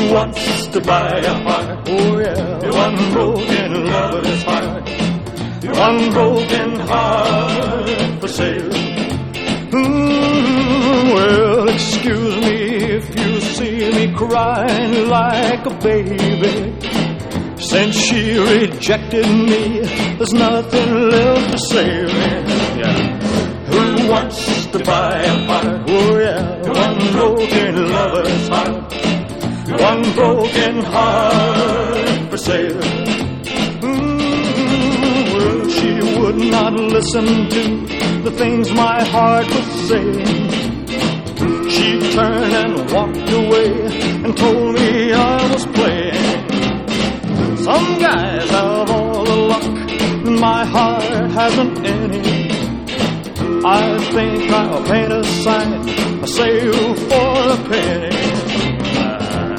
wants to buy a heart? Oh yeah, one broken lover's heart, one broken heart for sale. Well, excuse me if you see me crying like a baby. Since she rejected me, there's nothing left to save me. Yeah. Who wants to buy a heart? Oh yeah, one broken lover's heart, one broken heart for sale. Well, she would not listen to the things my heart was saying. She turned and walked away and told me I was playing. Some guys have all the luck, and my heart hasn't any. I think I'll paint a sign, a sale for a penny.